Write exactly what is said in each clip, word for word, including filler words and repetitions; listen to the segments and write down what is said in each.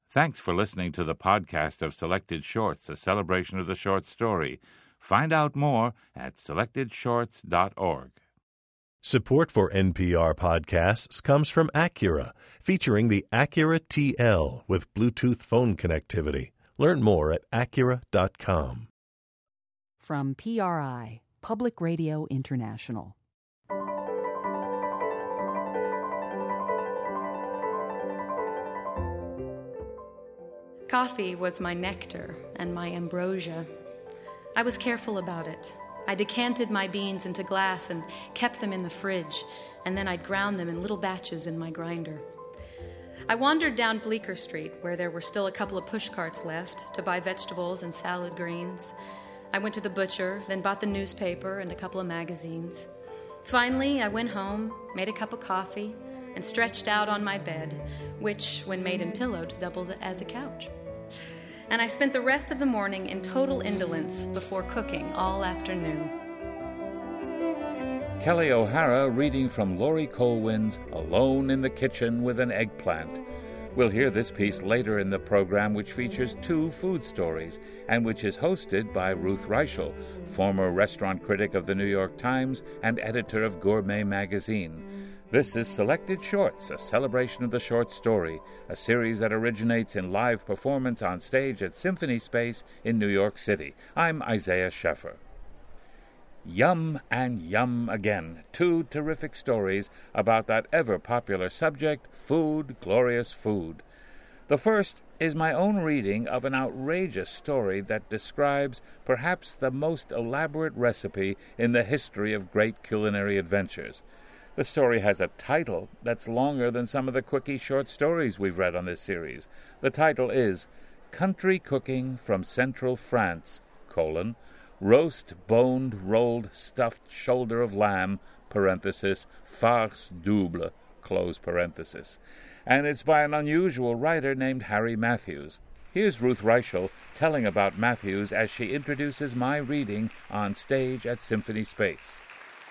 Thanks for listening to the podcast of Selected Shorts, a celebration of the short story. Find out more at selected shorts dot org. Support for N P R podcasts comes from Acura, featuring the Acura T L with Bluetooth phone connectivity. Learn more at acura dot com. From P R I, Public Radio International. Coffee was my nectar and my ambrosia. I was careful about it. I decanted my beans into glass and kept them in the fridge, and then I'd ground them in little batches in my grinder. I wandered down Bleecker Street, where there were still a couple of pushcarts left, to buy vegetables and salad greens. I went to the butcher, then bought the newspaper and a couple of magazines. Finally, I went home, made a cup of coffee, and stretched out on my bed, which, when made and pillowed, doubled as a couch. And I spent the rest of the morning in total indolence before cooking all afternoon. Kelly O'Hara reading from Laurie Colwin's Alone in the Kitchen with an Eggplant. We'll hear this piece later in the program, which features two food stories and which is hosted by Ruth Reichel, former restaurant critic of the New York Times and editor of Gourmet magazine. This is Selected Shorts, a celebration of the short story, a series that originates in live performance on stage at Symphony Space in New York City. I'm Isaiah Scheffer. Yum and Yum Again, two terrific stories about that ever-popular subject, food, glorious food. The first is my own reading of an outrageous story that describes perhaps the most elaborate recipe in the history of great culinary adventures. The story has a title that's longer than some of the quickie short stories we've read on this series. The title is Country Cooking from Central France, colon, Roast Boned Rolled Stuffed Shoulder of Lamb, parenthesis, Farce Double, close parenthesis. And it's by an unusual writer named Harry Matthews. Here's Ruth Reichel telling about Matthews as she introduces my reading on stage at Symphony Space.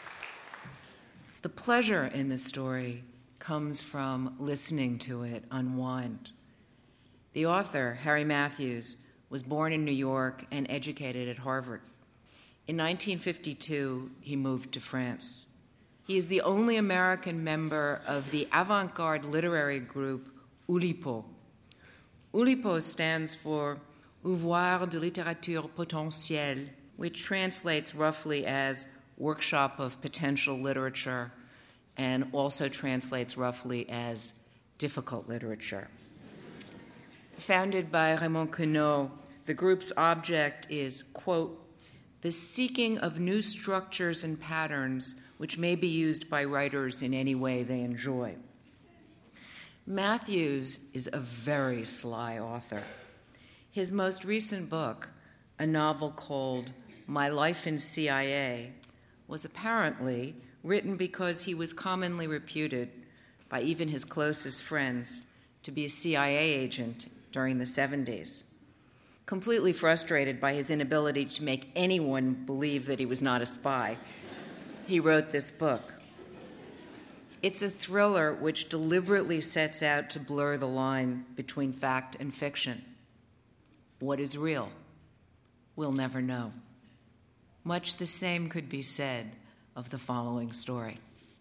The pleasure in this story comes from listening to it unwind. The author, Harry Matthews, was born in New York and educated at Harvard. In nineteen fifty-two, he moved to France. He is the only American member of the avant-garde literary group Oulipo. Oulipo stands for Ouvroir de Littérature Potentielle, which translates roughly as Workshop of Potential Literature, and also translates roughly as Difficult Literature. Founded by Raymond Queneau, the group's object is, quote, the seeking of new structures and patterns which may be used by writers in any way they enjoy. Matthews is a very sly author. His most recent book, a novel called My Life in C I A, was apparently written because he was commonly reputed by even his closest friends to be a C I A agent during the seventies. Completely frustrated by his inability to make anyone believe that he was not a spy, he wrote this book. It's a thriller which deliberately sets out to blur the line between fact and fiction. What is real? We'll never know. Much the same could be said of the following story.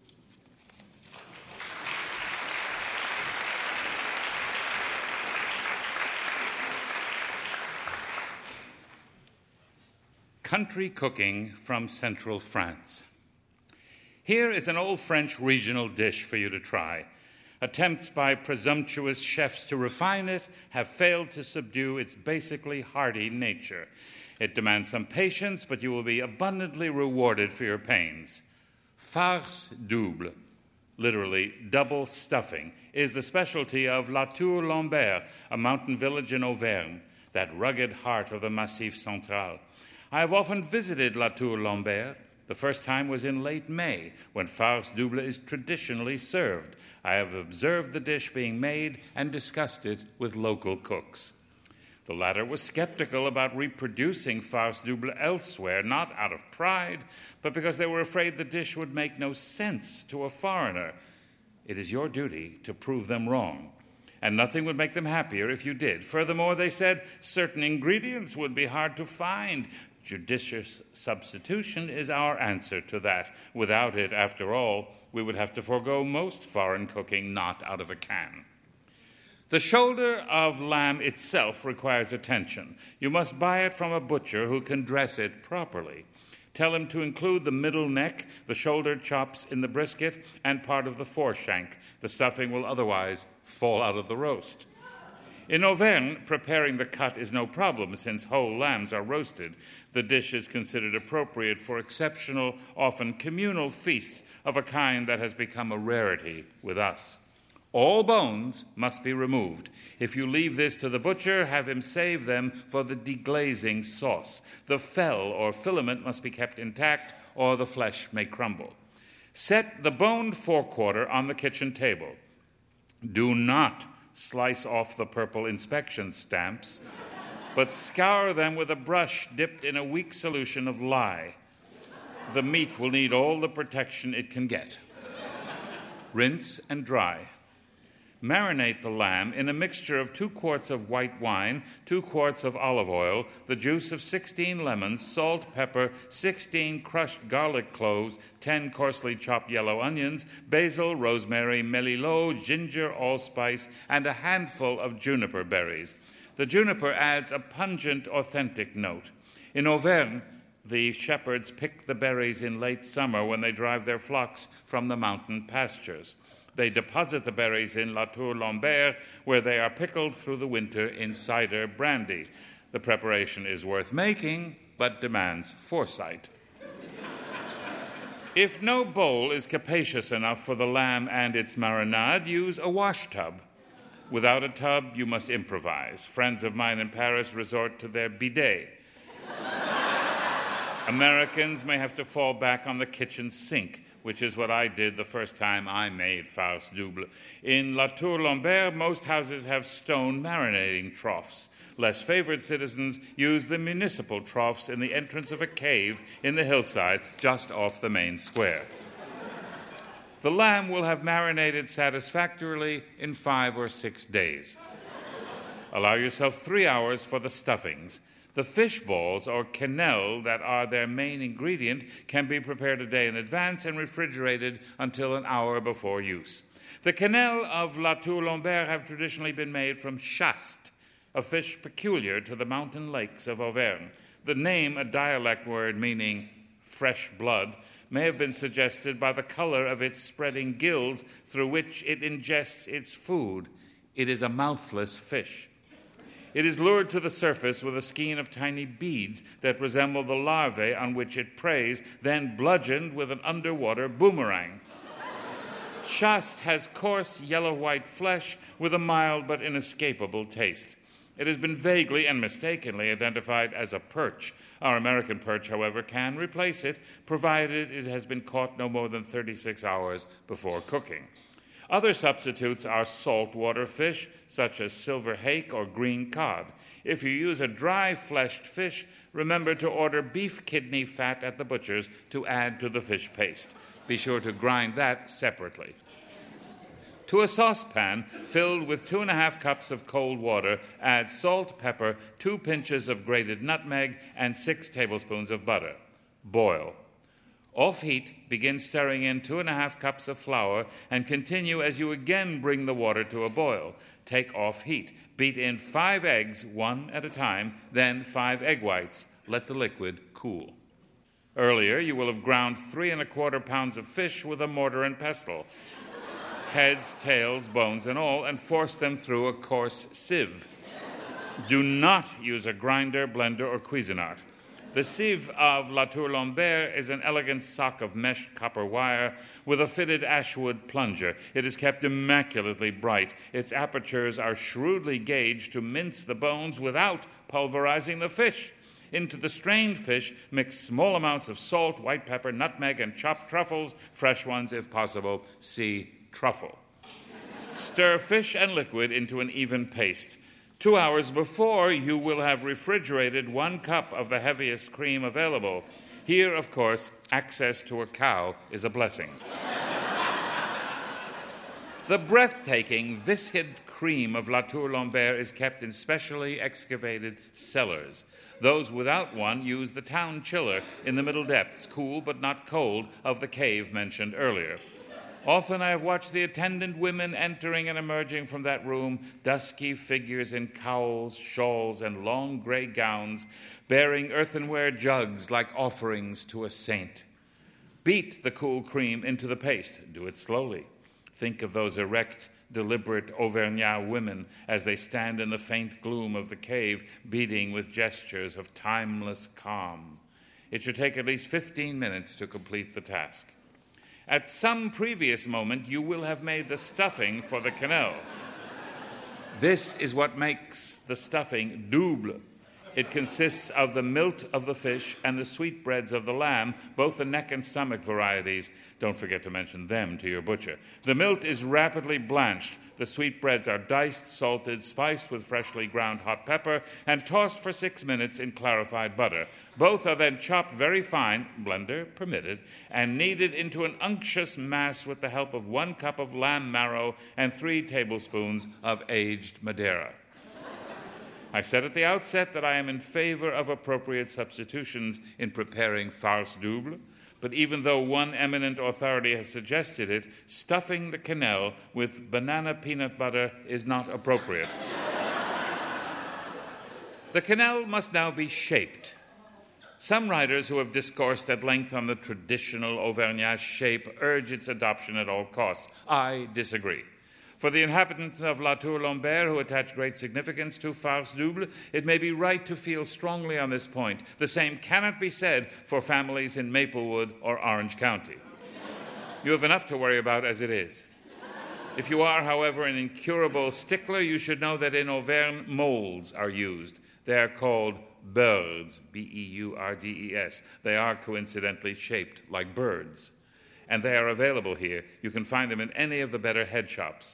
Country Cooking from Central France. Here is an old French regional dish for you to try. Attempts by presumptuous chefs to refine it have failed to subdue its basically hearty nature. It demands some patience, but you will be abundantly rewarded for your pains. Farce double, literally double stuffing, is the specialty of La Tour-Lambert, a mountain village in Auvergne, that rugged heart of the Massif Central. I have often visited La Tour-Lambert. The first time was in late May, when farce double is traditionally served. I have observed the dish being made and discussed it with local cooks. The latter was skeptical about reproducing farce double elsewhere, not out of pride, but because they were afraid the dish would make no sense to a foreigner. It is your duty to prove them wrong. and nothing would make them happier if you did. Furthermore, they said, certain ingredients would be hard to find. Judicious substitution is our answer to that. Without it, after all, we would have to forego most foreign cooking not out of a can. The shoulder of lamb itself requires attention. You must buy it from a butcher who can dress it properly. Tell him to include the middle neck, the shoulder chops in the brisket, and part of the foreshank. The stuffing will otherwise fall out of the roast. In Auvergne, preparing the cut is no problem since whole lambs are roasted. The dish is considered appropriate for exceptional, often communal feasts of a kind that has become a rarity with us. All bones must be removed. If you leave this to the butcher, have him save them for the deglazing sauce. The fell or filament must be kept intact, or the flesh may crumble. Set the boned forequarter on the kitchen table. Do not slice off the purple inspection stamps, but scour them with a brush dipped in a weak solution of lye. The meat will need all the protection it can get. Rinse and dry. Marinate the lamb in a mixture of two quarts of white wine, two quarts of olive oil, the juice of sixteen lemons, salt, pepper, sixteen crushed garlic cloves, ten coarsely chopped yellow onions, basil, rosemary, melilot, ginger, allspice, and a handful of juniper berries. The juniper adds a pungent, authentic note. In Auvergne, the shepherds pick the berries in late summer when they drive their flocks from the mountain pastures. They deposit the berries in La Tour Lambert, where they are pickled through the winter in cider brandy. The preparation is worth making, but demands foresight. If no bowl is capacious enough for the lamb and its marinade, use a wash tub. Without a tub, you must improvise. Friends of mine in Paris resort to their bidet. Americans may have to fall back on the kitchen sink, which is what I did the first time I made farce double. In La Tour Lambert, most houses have stone marinating troughs. Less favored citizens use the municipal troughs in the entrance of a cave in the hillside just off the main square. The lamb will have marinated satisfactorily in five or six days. Allow yourself three hours for the stuffings. The fish balls, or quenelle, that are their main ingredient, can be prepared a day in advance and refrigerated until an hour before use. The quenelle of La Tour Lambert have traditionally been made from chaste, a fish peculiar to the mountain lakes of Auvergne. The name, a dialect word meaning fresh blood, may have been suggested by the color of its spreading gills through which it ingests its food. It is a mouthless fish. It is lured to the surface with a skein of tiny beads that resemble the larvae on which it preys, then bludgeoned with an underwater boomerang. Chaste has coarse yellow-white flesh with a mild but inescapable taste. It has been vaguely and mistakenly identified as a perch. Our American perch, however, can replace it, provided it has been caught no more than thirty-six hours before cooking. Other substitutes are saltwater fish, such as silver hake or green cod. If you use a dry-fleshed fish, remember to order beef kidney fat at the butcher's to add to the fish paste. Be sure to grind that separately. To a saucepan filled with two and a half cups of cold water, add salt, pepper, two pinches of grated nutmeg, and six tablespoons of butter. Boil. Off heat, begin stirring in two and a half cups of flour and continue as you again bring the water to a boil. Take off heat. Beat in five eggs, one at a time, then five egg whites. Let the liquid cool. Earlier, you will have ground three and a quarter pounds of fish with a mortar and pestle, heads, tails, bones, and all, and force them through a coarse sieve. Do not use a grinder, blender, or Cuisinart. The sieve of La Tour Lambert is an elegant sock of meshed copper wire with a fitted ashwood plunger. It is kept immaculately bright. Its apertures are shrewdly gauged to mince the bones without pulverizing the fish. Into the strained fish, mix small amounts of salt, white pepper, nutmeg, and chopped truffles, fresh ones if possible. See truffle. Stir fish and liquid into an even paste. Two hours before, you will have refrigerated one cup of the heaviest cream available. Here, of course, access to a cow is a blessing. The breathtaking, viscid cream of La Tour Lambert is kept in specially excavated cellars. Those without one use the town chiller in the middle depths, cool but not cold, of the cave mentioned earlier. Often I have watched the attendant women entering and emerging from that room, dusky figures in cowls, shawls, and long gray gowns, bearing earthenware jugs like offerings to a saint. Beat the cool cream into the paste. Do it slowly. Think of those erect, deliberate Auvergnat women as they stand in the faint gloom of the cave, beating with gestures of timeless calm. It should take at least fifteen minutes to complete the task. At some previous moment, you will have made the stuffing for the quenelle. This is what makes the stuffing double. It consists of the milt of the fish and the sweetbreads of the lamb, both the neck and stomach varieties. Don't forget to mention them to your butcher. The milt is rapidly blanched. The sweetbreads are diced, salted, spiced with freshly ground hot pepper, and tossed for six minutes in clarified butter. Both are then chopped very fine, blender permitted, and kneaded into an unctuous mass with the help of one cup of lamb marrow and three tablespoons of aged Madeira. I said at the outset that I am in favor of appropriate substitutions in preparing farce double, but even though one eminent authority has suggested it, stuffing the quenelle with banana peanut butter is not appropriate. The quenelle must now be shaped. Some writers who have discoursed at length on the traditional Auvergnat shape urge its adoption at all costs. I disagree. For the inhabitants of La Tour Lambert, who attach great significance to farce double, it may be right to feel strongly on this point. The same cannot be said for families in Maplewood or Orange County. You have enough to worry about as it is. If you are, however, an incurable stickler, you should know that in Auvergne, molds are used. They are called beurdes, B E U R D E S. They are coincidentally shaped like birds. And they are available here. You can find them in any of the better head shops.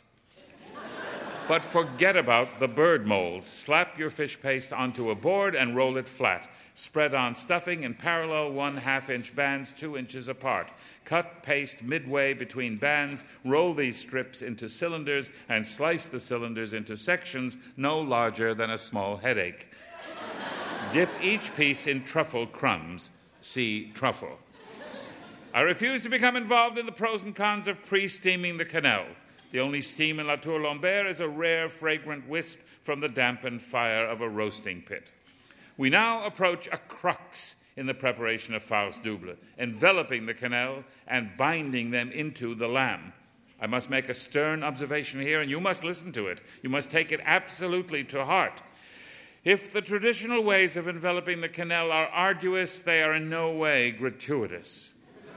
But forget about the bird molds. Slap your fish paste onto a board and roll it flat. Spread on stuffing in parallel one half-inch bands two inches apart. Cut paste midway between bands, roll these strips into cylinders, and slice the cylinders into sections no larger than a small headache. Dip each piece in truffle crumbs. See truffle. I refuse to become involved in the pros and cons of pre-steaming the quenelle. The only steam in La Tour Lambert is a rare, fragrant wisp from the dampened fire of a roasting pit. We now approach a crux in the preparation of farce double, enveloping the quenelle and binding them into the lamb. I must make a stern observation here, and you must listen to it. You must take it absolutely to heart. If the traditional ways of enveloping the quenelle are arduous, they are in no way gratuitous.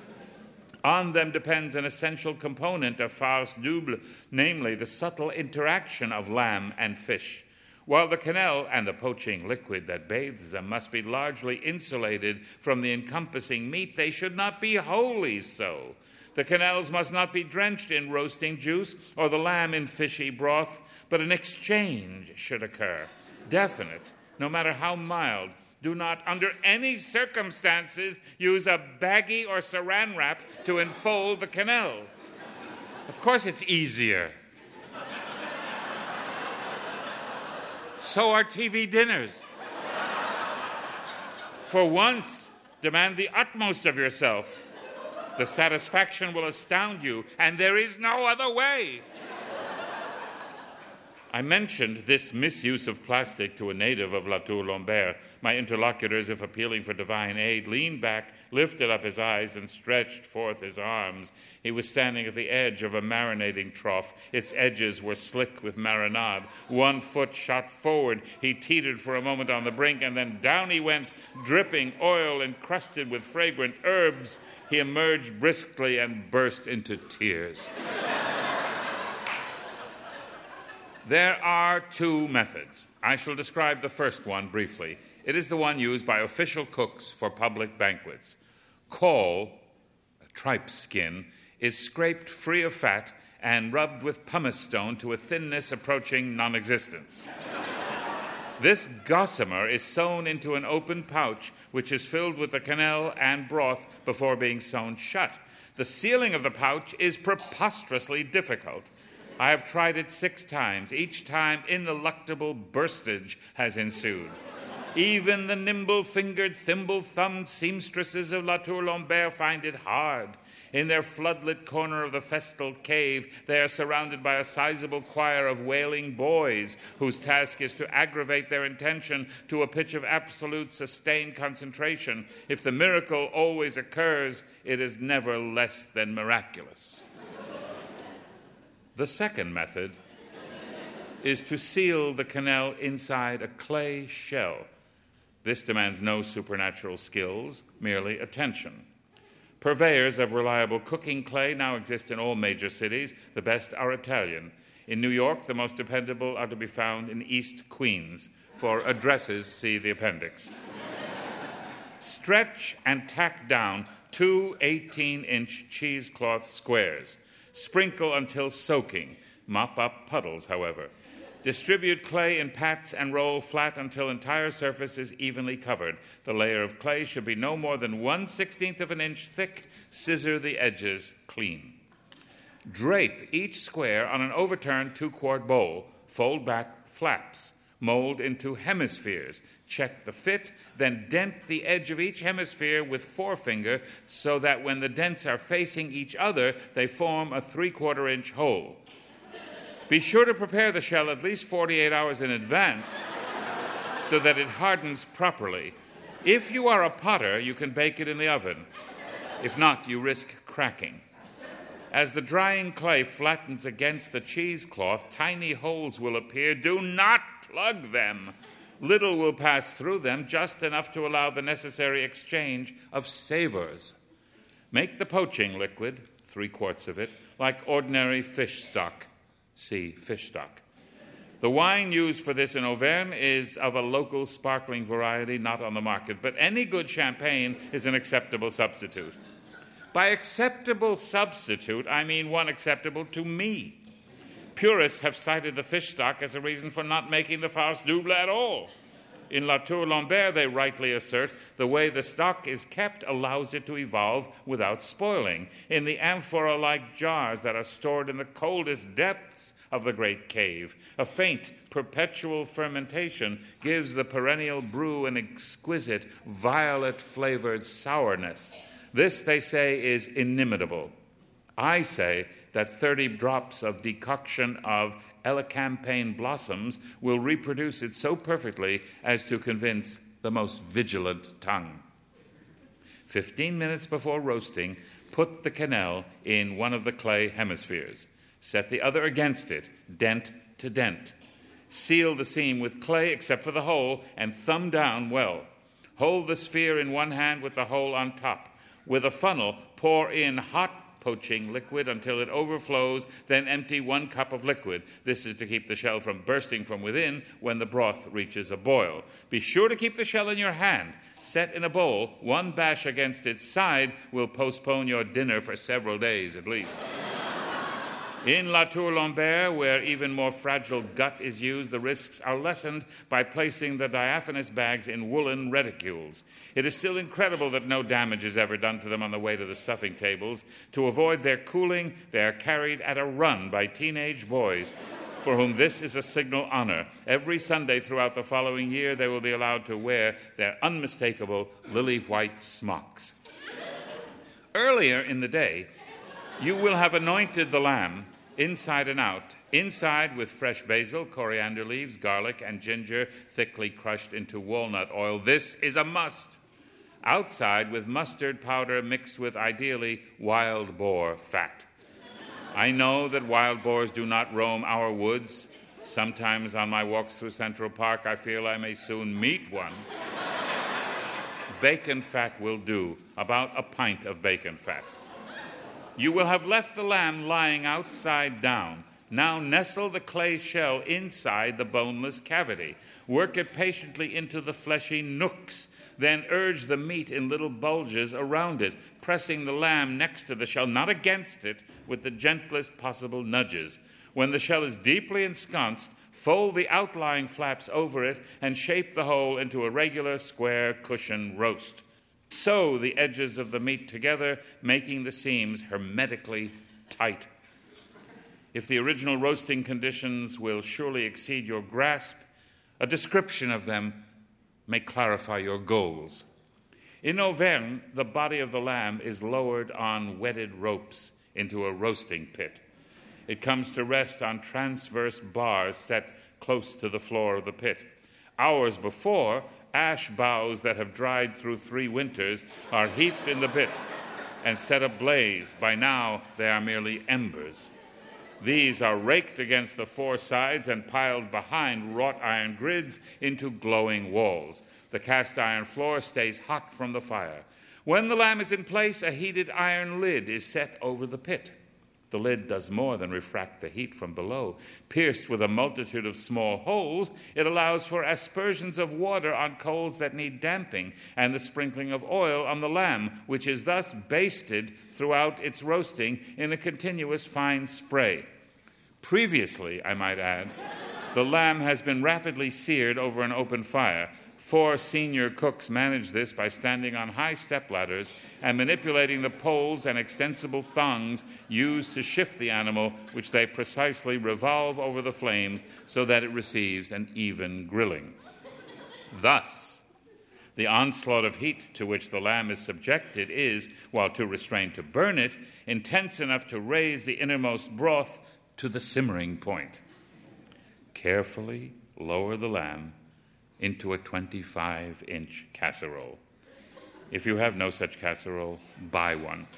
On them depends an essential component of farce double, namely the subtle interaction of lamb and fish. While the quenelle and the poaching liquid that bathes them must be largely insulated from the encompassing meat, they should not be wholly so. The quenelles must not be drenched in roasting juice or the lamb in fishy broth, but an exchange should occur. Definite, no matter how mild. Do not, under any circumstances, use a baggie or saran wrap to enfold the quenelle. Of course it's easier. So are T V dinners. For once, demand the utmost of yourself. The satisfaction will astound you, and there is no other way. I mentioned this misuse of plastic to a native of La Tour Lambert. My interlocutor, as if appealing for divine aid, leaned back, lifted up his eyes, and stretched forth his arms. He was standing at the edge of a marinating trough. Its edges were slick with marinade. One foot shot forward. He teetered for a moment on the brink, and then down he went, dripping oil encrusted with fragrant herbs. He emerged briskly and burst into tears. There are two methods. I shall describe the first one briefly. It is the one used by official cooks for public banquets. Caul, a tripe skin, is scraped free of fat and rubbed with pumice stone to a thinness approaching non-existence. This gossamer is sewn into an open pouch, which is filled with the quenelle and broth before being sewn shut. The sealing of the pouch is preposterously difficult. I have tried it six times. Each time, ineluctable burstage has ensued. Even the nimble-fingered, thimble-thumbed seamstresses of La Tour Lambert find it hard. In their floodlit corner of the festal cave, they are surrounded by a sizable choir of wailing boys whose task is to aggravate their intention to a pitch of absolute sustained concentration. If the miracle always occurs, it is never less than miraculous. The second method is to seal the quenelle inside a clay shell. This demands no supernatural skills, merely attention. Purveyors of reliable cooking clay now exist in all major cities. The best are Italian. In New York, the most dependable are to be found in East Queens. For addresses, see the appendix. Stretch and tack down two eighteen-inch cheesecloth squares. Sprinkle until soaking. Mop up puddles, however. Distribute clay in pats and roll flat until entire surface is evenly covered. The layer of clay should be no more than one sixteenth of an inch thick. Scissor the edges clean. Drape each square on an overturned two-quart bowl. Fold back flaps. Mold into hemispheres. Check the fit, then dent the edge of each hemisphere with forefinger so that when the dents are facing each other, they form a three-quarter inch hole. Be sure to prepare the shell at least forty-eight hours in advance so that it hardens properly. If you are a potter, you can bake it in the oven. If not, you risk cracking. As the drying clay flattens against the cheesecloth, tiny holes will appear. Do not plug them. Little will pass through them, just enough to allow the necessary exchange of savors. Make the poaching liquid, three quarts of it, like ordinary fish stock. See fish stock. The wine used for this in Auvergne is of a local sparkling variety not on the market, but any good champagne is an acceptable substitute. By acceptable substitute, I mean one acceptable to me. Purists have cited the fish stock as a reason for not making the farce double at all. In La Tour Lambert, they rightly assert, the way the stock is kept allows it to evolve without spoiling. In the amphora-like jars that are stored in the coldest depths of the great cave, a faint, perpetual fermentation gives the perennial brew an exquisite, violet-flavored sourness. This, they say, is inimitable. I say that thirty drops of decoction of elecampane blossoms will reproduce it so perfectly as to convince the most vigilant tongue. Fifteen minutes before roasting, put the quenelle in one of the clay hemispheres. Set the other against it, dent to dent. Seal the seam with clay except for the hole and thumb down well. Hold the sphere in one hand with the hole on top. With a funnel, pour in hot poaching liquid until it overflows, then empty one cup of liquid. This is to keep the shell from bursting from within when the broth reaches a boil. Be sure to keep the shell in your hand. Set in a bowl, one bash against its side will postpone your dinner for several days at least. In La Tour Lambert, where even more fragile gut is used, the risks are lessened by placing the diaphanous bags in woolen reticules. It is still incredible that no damage is ever done to them on the way to the stuffing tables. To avoid their cooling, they are carried at a run by teenage boys, for whom this is a signal honor. Every Sunday throughout the following year, they will be allowed to wear their unmistakable lily-white smocks. Earlier in the day, you will have anointed the lamb inside and out, inside with fresh basil, coriander leaves, garlic, and ginger thickly crushed into walnut oil. This is a must. Outside with mustard powder mixed with, ideally, wild boar fat. I know that wild boars do not roam our woods. Sometimes on my walks through Central Park, I feel I may soon meet one. Bacon fat will do, about a pint of bacon fat. You will have left the lamb lying outside down. Now nestle the clay shell inside the boneless cavity. Work it patiently into the fleshy nooks. Then urge the meat in little bulges around it, pressing the lamb next to the shell, not against it, with the gentlest possible nudges. When the shell is deeply ensconced, fold the outlying flaps over it and shape the whole into a regular square cushion roast. Sew the edges of the meat together, making the seams hermetically tight. If the original roasting conditions will surely exceed your grasp, a description of them may clarify your goals. In Auvergne, the body of the lamb is lowered on wetted ropes into a roasting pit. It comes to rest on transverse bars set close to the floor of the pit. Hours before, ash boughs that have dried through three winters are heaped in the pit and set ablaze. By now, they are merely embers. These are raked against the four sides and piled behind wrought iron grids into glowing walls. The cast iron floor stays hot from the fire. When the lamb is in place, a heated iron lid is set over the pit. The lid does more than refract the heat from below. Pierced with a multitude of small holes, it allows for aspersions of water on coals that need damping and the sprinkling of oil on the lamb, which is thus basted throughout its roasting in a continuous fine spray. Previously, I might add, the lamb has been rapidly seared over an open fire. Four senior cooks manage this by standing on high stepladders and manipulating the poles and extensible thongs used to shift the animal, which they precisely revolve over the flames so that it receives an even grilling. Thus, the onslaught of heat to which the lamb is subjected is, while too restrained to burn it, intense enough to raise the innermost broth to the simmering point. Carefully lower the lamb into a twenty-five inch casserole. If you have no such casserole, buy one.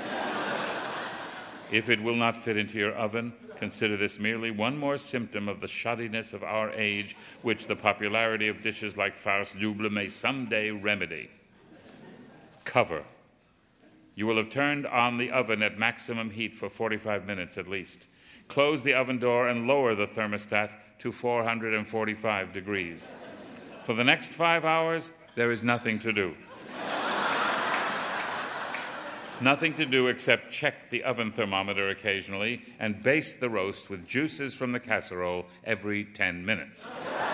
If it will not fit into your oven, consider this merely one more symptom of the shoddiness of our age, which the popularity of dishes like farce double may someday remedy. Cover. You will have turned on the oven at maximum heat for forty-five minutes at least. Close the oven door and lower the thermostat to four hundred forty-five degrees. For the next five hours, there is nothing to do. Nothing to do except check the oven thermometer occasionally and baste the roast with juices from the casserole every ten minutes.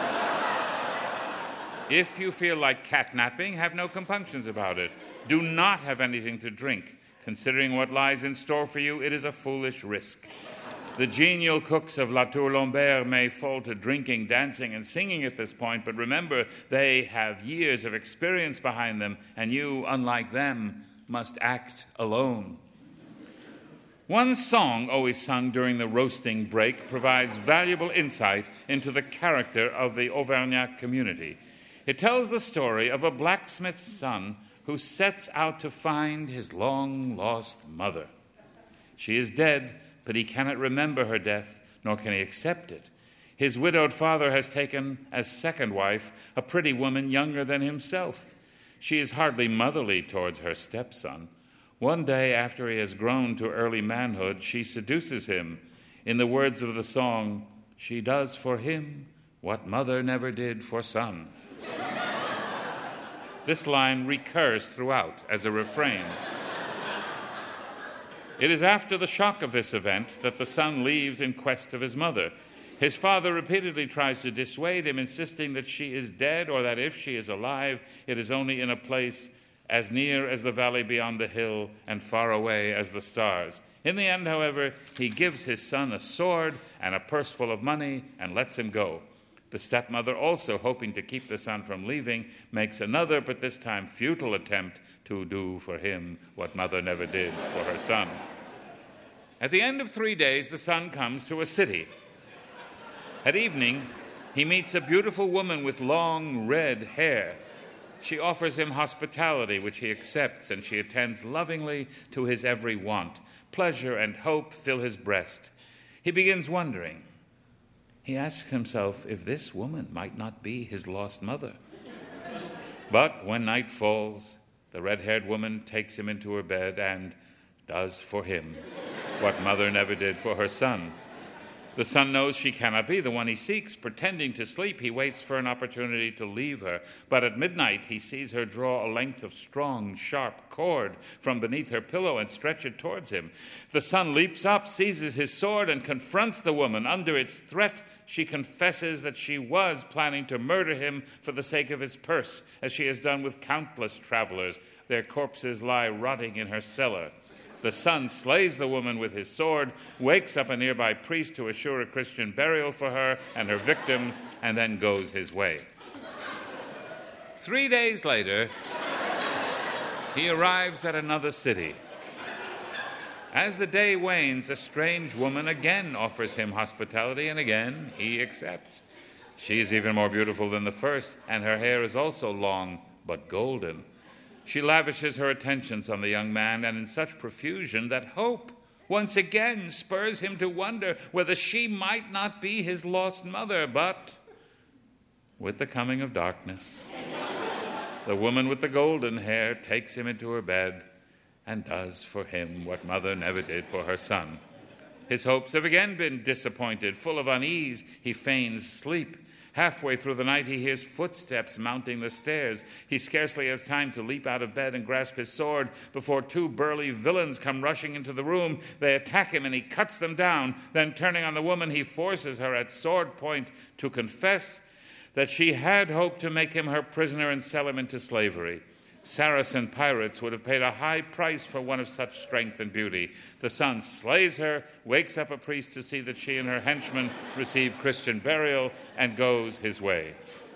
If you feel like catnapping, have no compunctions about it. Do not have anything to drink. Considering what lies in store for you, it is a foolish risk. The genial cooks of La Tour Lambert may fall to drinking, dancing, and singing at this point, but remember, they have years of experience behind them, and you, unlike them, must act alone. One song always sung during the roasting break provides valuable insight into the character of the Auvergnat community. It tells the story of a blacksmith's son who sets out to find his long-lost mother. She is dead, but he cannot remember her death, nor can he accept it. His widowed father has taken as second wife a pretty woman younger than himself. She is hardly motherly towards her stepson. One day, after he has grown to early manhood, she seduces him. In the words of the song, she does for him what mother never did for son. This line recurs throughout as a refrain. It is after the shock of this event that the son leaves in quest of his mother. His father repeatedly tries to dissuade him, insisting that she is dead or that if she is alive, it is only in a place as near as the valley beyond the hill and far away as the stars. In the end, however, he gives his son a sword and a purse full of money and lets him go. The stepmother, also hoping to keep the son from leaving, makes another, but this time futile attempt to do for him what mother never did for her son. At the end of three days, the son comes to a city. At evening, he meets a beautiful woman with long red hair. She offers him hospitality, which he accepts, and she attends lovingly to his every want. Pleasure and hope fill his breast. He begins wondering. He asks himself if this woman might not be his lost mother. But when night falls, the red-haired woman takes him into her bed and does for him what mother never did for her son. The son knows she cannot be the one he seeks. Pretending to sleep, he waits for an opportunity to leave her. But at midnight, he sees her draw a length of strong, sharp cord from beneath her pillow and stretch it towards him. The son leaps up, seizes his sword, and confronts the woman. Under its threat, she confesses that she was planning to murder him for the sake of his purse, as she has done with countless travelers. Their corpses lie rotting in her cellar. The son slays the woman with his sword, wakes up a nearby priest to assure a Christian burial for her and her victims, and then goes his way. Three days later, he arrives at another city. As the day wanes, a strange woman again offers him hospitality, and again he accepts. She is even more beautiful than the first, and her hair is also long but golden. She lavishes her attentions on the young man, and in such profusion that hope once again spurs him to wonder whether she might not be his lost mother. But with the coming of darkness, the woman with the golden hair takes him into her bed and does for him what mother never did for her son. His hopes have again been disappointed. Full of unease, he feigns sleep. Halfway through the night, he hears footsteps mounting the stairs. He scarcely has time to leap out of bed and grasp his sword before two burly villains come rushing into the room. They attack him, and he cuts them down. Then, turning on the woman, he forces her at sword point to confess that she had hoped to make him her prisoner and sell him into slavery. Saracen pirates would have paid a high price for one of such strength and beauty. The son slays her, wakes up a priest to see that she and her henchmen receive Christian burial, and goes his way.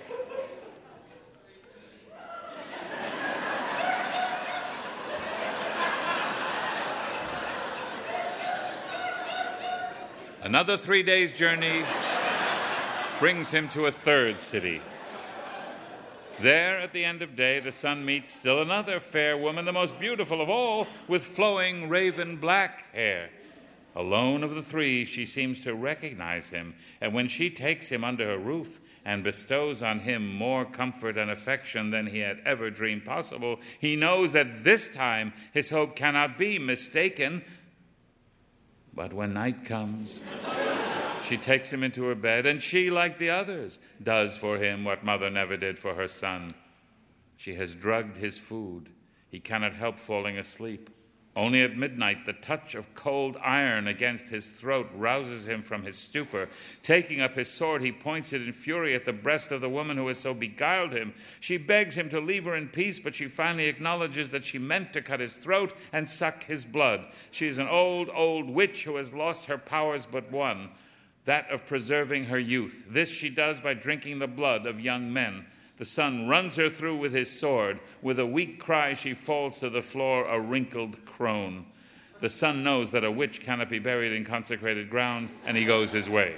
Another three days' journey brings him to a third city. There, at the end of day, the son meets still another fair woman, the most beautiful of all, with flowing raven black hair. Alone of the three, she seems to recognize him, and when she takes him under her roof and bestows on him more comfort and affection than he had ever dreamed possible, he knows that this time his hope cannot be mistaken. But when night comes, she takes him into her bed, and she, like the others, does for him what mother never did for her son. She has drugged his food. He cannot help falling asleep. Only at midnight, the touch of cold iron against his throat rouses him from his stupor. Taking up his sword, he points it in fury at the breast of the woman who has so beguiled him. She begs him to leave her in peace, but she finally acknowledges that she meant to cut his throat and suck his blood. She is an old, old witch who has lost her powers but one, that of preserving her youth. This she does by drinking the blood of young men. The son runs her through with his sword. With a weak cry, she falls to the floor, a wrinkled crone. The son knows that a witch cannot be buried in consecrated ground, and he goes his way.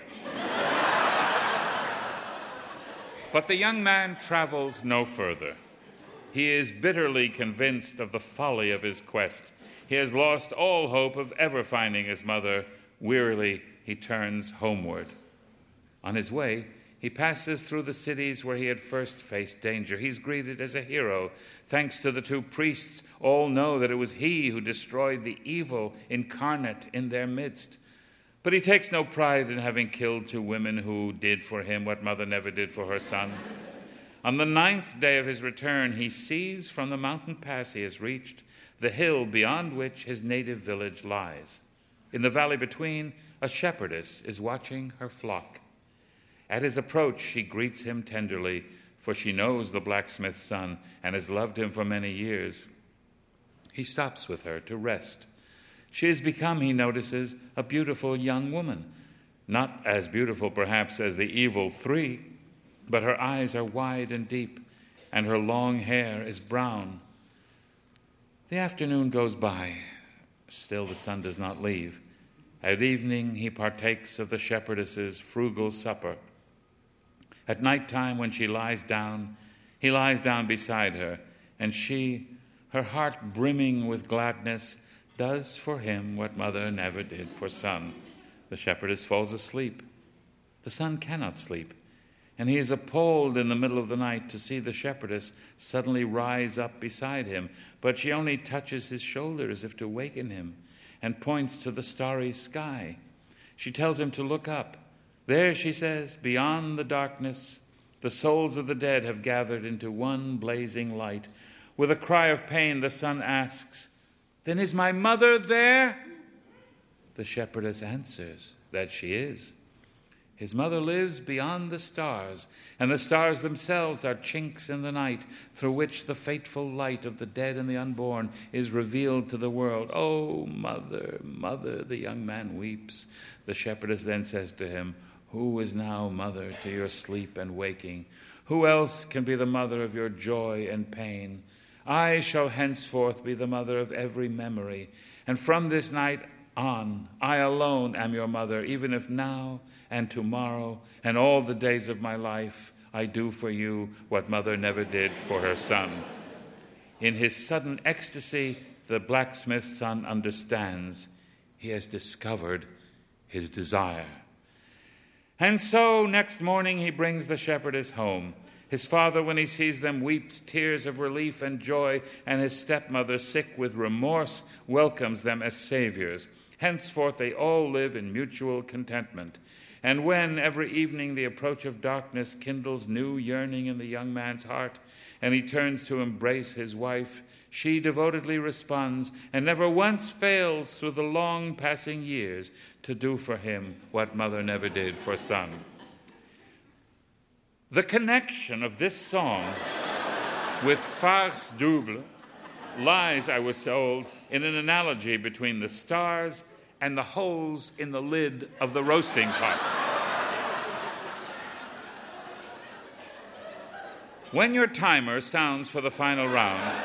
But the young man travels no further. He is bitterly convinced of the folly of his quest. He has lost all hope of ever finding his mother. Wearily, he turns homeward. On his way, he passes through the cities where he had first faced danger. He's greeted as a hero. Thanks to the two priests, all know that it was he who destroyed the evil incarnate in their midst. But he takes no pride in having killed two women who did for him what mother never did for her son. On the ninth day of his return, he sees from the mountain pass he has reached the hill beyond which his native village lies. In the valley between, a shepherdess is watching her flock. At his approach, she greets him tenderly, for she knows the blacksmith's son and has loved him for many years. He stops with her to rest. She has become, he notices, a beautiful young woman. Not as beautiful, perhaps, as the evil three, but her eyes are wide and deep, and her long hair is brown. The afternoon goes by. Still the son does not leave. At evening, he partakes of the shepherdess's frugal supper. At night time, when she lies down, he lies down beside her, and she, her heart brimming with gladness, does for him what mother never did for son. The shepherdess falls asleep. The son cannot sleep, and he is appalled in the middle of the night to see the shepherdess suddenly rise up beside him, but she only touches his shoulder as if to waken him, and points to the starry sky. She tells him to look up. There, she says, beyond the darkness, the souls of the dead have gathered into one blazing light. With a cry of pain, the son asks, "Then is my mother there?" The shepherdess answers that she is. His mother lives beyond the stars, and the stars themselves are chinks in the night through which the fateful light of the dead and the unborn is revealed to the world. Oh, mother, mother, the young man weeps. The shepherdess then says to him, who is now mother to your sleep and waking? Who else can be the mother of your joy and pain? I shall henceforth be the mother of every memory, and from this night on, I alone am your mother, even if now and tomorrow and all the days of my life I do for you what mother never did for her son. In his sudden ecstasy, the blacksmith's son understands. He has discovered his desire. And so next morning he brings the shepherdess home. His father, when he sees them, weeps tears of relief and joy, and his stepmother, sick with remorse, welcomes them as saviors. Henceforth they all live in mutual contentment. And when every evening the approach of darkness kindles new yearning in the young man's heart, and he turns to embrace his wife, she devotedly responds and never once fails through the long passing years to do for him what mother never did for son. The connection of this song with Farce Double lies, I was told, in an analogy between the stars and the holes in the lid of the roasting pot. When your timer sounds for the final round,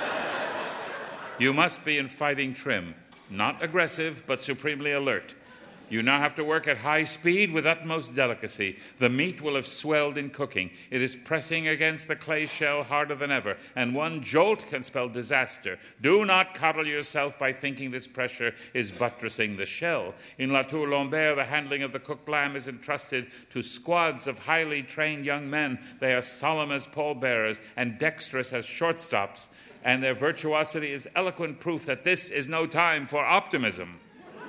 you must be in fighting trim, not aggressive, but supremely alert. You now have to work at high speed with utmost delicacy. The meat will have swelled in cooking. It is pressing against the clay shell harder than ever, and one jolt can spell disaster. Do not coddle yourself by thinking this pressure is buttressing the shell. In La Tour Lambert, the handling of the cooked lamb is entrusted to squads of highly trained young men. They are solemn as pallbearers and dexterous as shortstops, and their virtuosity is eloquent proof that this is no time for optimism.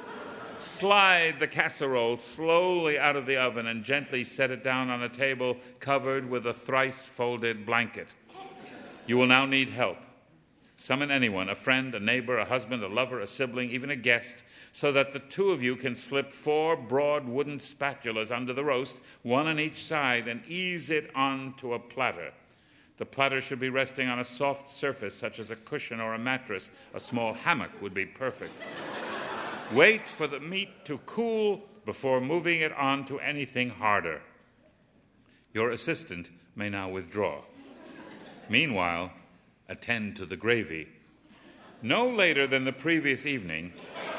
Slide the casserole slowly out of the oven and gently set it down on a table covered with a thrice-folded blanket. You will now need help. Summon anyone, a friend, a neighbor, a husband, a lover, a sibling, even a guest, so that the two of you can slip four broad wooden spatulas under the roast, one on each side, and ease it onto a platter. The platter should be resting on a soft surface, such as a cushion or a mattress. A small hammock would be perfect. Wait for the meat to cool before moving it on to anything harder. Your assistant may now withdraw. Meanwhile, attend to the gravy. No later than the previous evening,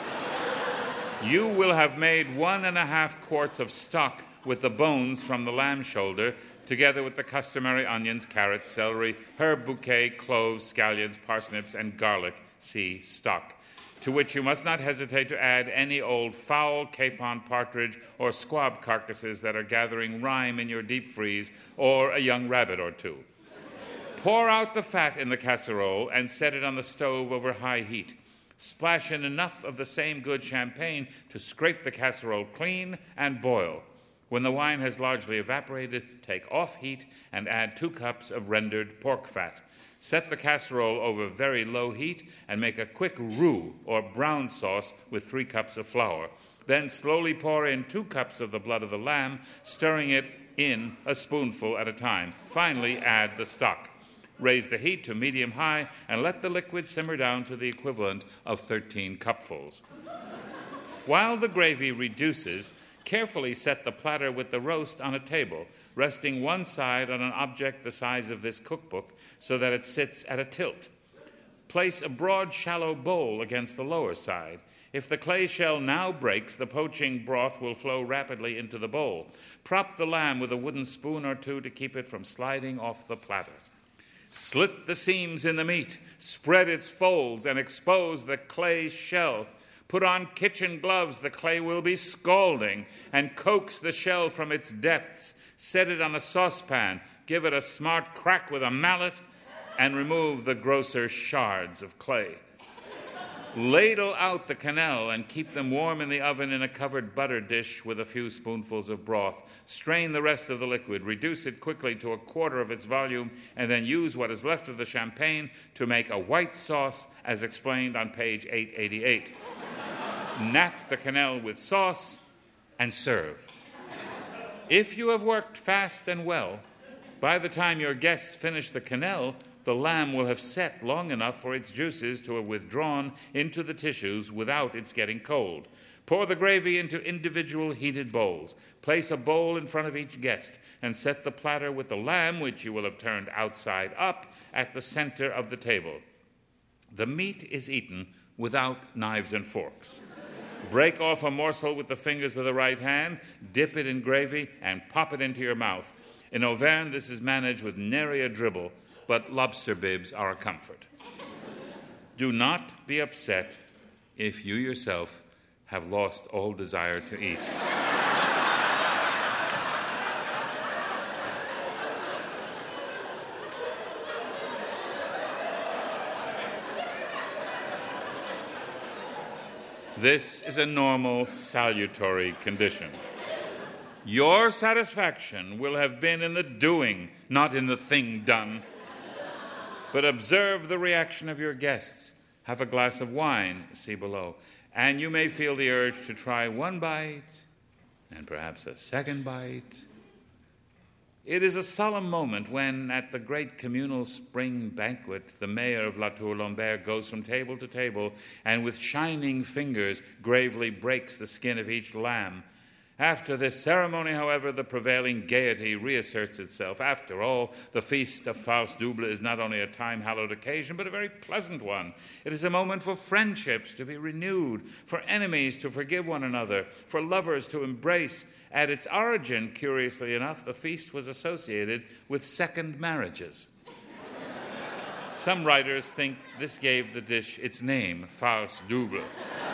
you will have made one and a half quarts of stock with the bones from the lamb shoulder, together with the customary onions, carrots, celery, herb bouquet, cloves, scallions, parsnips, and garlic. See stock. To which you must not hesitate to add any old fowl, capon, partridge, or squab carcasses that are gathering rime in your deep freeze, or a young rabbit or two. Pour out the fat in the casserole and set it on the stove over high heat. Splash in enough of the same good champagne to scrape the casserole clean and boil. When the wine has largely evaporated, take off heat and add two cups of rendered pork fat. Set the casserole over very low heat and make a quick roux or brown sauce with three cups of flour. Then slowly pour in two cups of the blood of the lamb, stirring it in a spoonful at a time. Finally, add the stock. Raise the heat to medium-high and let the liquid simmer down to the equivalent of thirteen cupfuls. While the gravy reduces, carefully set the platter with the roast on a table, resting one side on an object the size of this cookbook so that it sits at a tilt. Place a broad, shallow bowl against the lower side. If the clay shell now breaks, the poaching broth will flow rapidly into the bowl. Prop the lamb with a wooden spoon or two to keep it from sliding off the platter. Slit the seams in the meat, spread its folds, and expose the clay shell. Put on kitchen gloves, the clay will be scalding, and coax the shell from its depths. Set it on a saucepan, give it a smart crack with a mallet, and remove the grosser shards of clay. Ladle out the quenelle and keep them warm in the oven in a covered butter dish with a few spoonfuls of broth. Strain the rest of the liquid, reduce it quickly to a quarter of its volume, and then use what is left of the champagne to make a white sauce, as explained on page eight eighty-eight. Nap the quenelle with sauce and serve. If you have worked fast and well, by the time your guests finish the quenelle, the lamb will have set long enough for its juices to have withdrawn into the tissues without its getting cold. Pour the gravy into individual heated bowls. Place a bowl in front of each guest and set the platter with the lamb, which you will have turned outside up, at the center of the table. The meat is eaten without knives and forks. Break off a morsel with the fingers of the right hand, dip it in gravy, and pop it into your mouth. In Auvergne, this is managed with nary a dribble, but lobster bibs are a comfort. Do not be upset if you yourself have lost all desire to eat. This is a normal, salutary condition. Your satisfaction will have been in the doing, not in the thing done. But observe the reaction of your guests. Have a glass of wine, see below, and you may feel the urge to try one bite and perhaps a second bite. It is a solemn moment when, at the great communal spring banquet, the mayor of La Tour-Lambert goes from table to table and with shining fingers gravely breaks the skin of each lamb. After this ceremony, however, the prevailing gaiety reasserts itself. After all, the feast of Farce Double is not only a time-hallowed occasion, but a very pleasant one. It is a moment for friendships to be renewed, for enemies to forgive one another, for lovers to embrace. At its origin, curiously enough, the feast was associated with second marriages. Some writers think this gave the dish its name, Farce Double.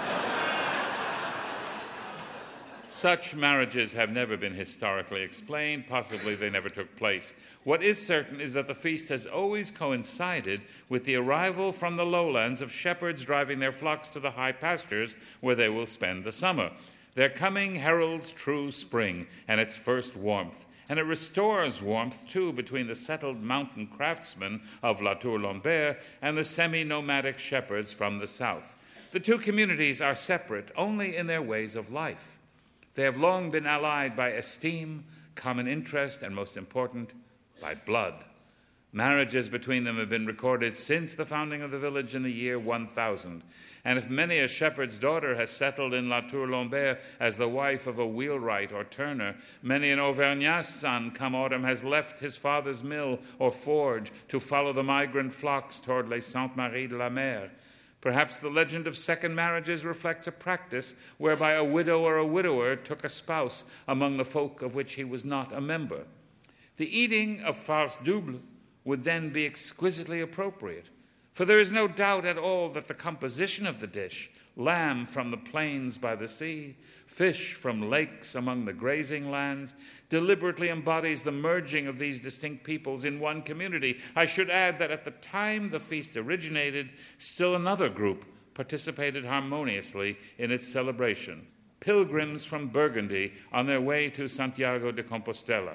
Such marriages have never been historically explained. Possibly they never took place. What is certain is that the feast has always coincided with the arrival from the lowlands of shepherds driving their flocks to the high pastures where they will spend the summer. Their coming heralds true spring and its first warmth, and it restores warmth, too, between the settled mountain craftsmen of La Tour-Lambert and the semi-nomadic shepherds from the south. The two communities are separate only in their ways of life. They have long been allied by esteem, common interest, and most important, by blood. Marriages between them have been recorded since the founding of the village in the year one thousand. And if many a shepherd's daughter has settled in La Tour-Lambert as the wife of a wheelwright or turner, many an Auvergnat's son, come autumn, has left his father's mill or forge to follow the migrant flocks toward Les Saintes-Maries de la Mer. Perhaps the legend of second marriages reflects a practice whereby a widow or a widower took a spouse among the folk of which he was not a member. The eating of farce double would then be exquisitely appropriate, for there is no doubt at all that the composition of the dish, lamb from the plains by the sea, fish from lakes among the grazing lands, deliberately embodies the merging of these distinct peoples in one community. I should add that at the time the feast originated, still another group participated harmoniously in its celebration: pilgrims from Burgundy on their way to Santiago de Compostela.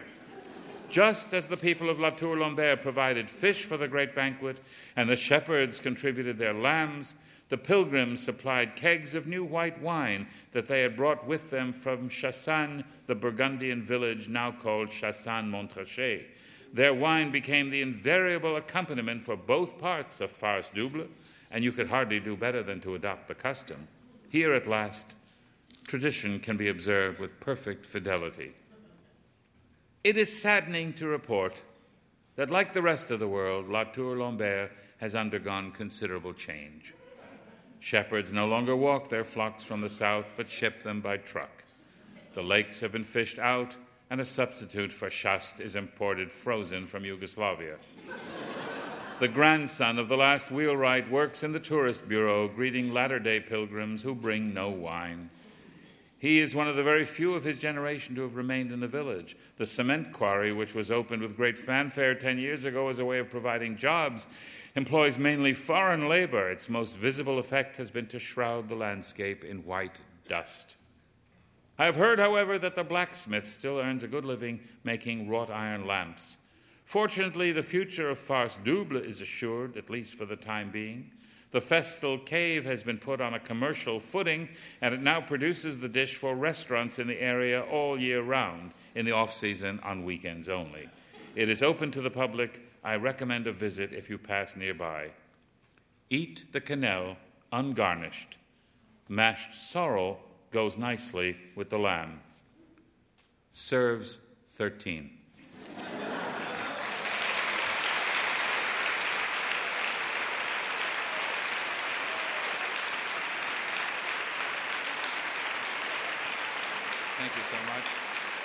Just as the people of La Tour-Lambert provided fish for the great banquet and the shepherds contributed their lambs, the pilgrims supplied kegs of new white wine that they had brought with them from Chassagne, the Burgundian village now called Chassagne-Montrachet. Their wine became the invariable accompaniment for both parts of farce double, and you could hardly do better than to adopt the custom. Here at last, tradition can be observed with perfect fidelity. It is saddening to report that, like the rest of the world, La Tour-Lambert has undergone considerable change. Shepherds no longer walk their flocks from the south, but ship them by truck. The lakes have been fished out, and a substitute for chast is imported frozen from Yugoslavia. The grandson of the last wheelwright works in the tourist bureau, greeting latter-day pilgrims who bring no wine. He is one of the very few of his generation to have remained in the village. The cement quarry, which was opened with great fanfare ten years ago as a way of providing jobs, employs mainly foreign labor. Its most visible effect has been to shroud the landscape in white dust. I have heard, however, that the blacksmith still earns a good living making wrought iron lamps. Fortunately, the future of farce double is assured, at least for the time being. The Festal Cave has been put on a commercial footing, and it now produces the dish for restaurants in the area all year round, in the off-season on weekends only. It is open to the public. I recommend a visit if you pass nearby. Eat the quenelle ungarnished. Mashed sorrel goes nicely with the lamb. Serves thirteen. Thank you so much.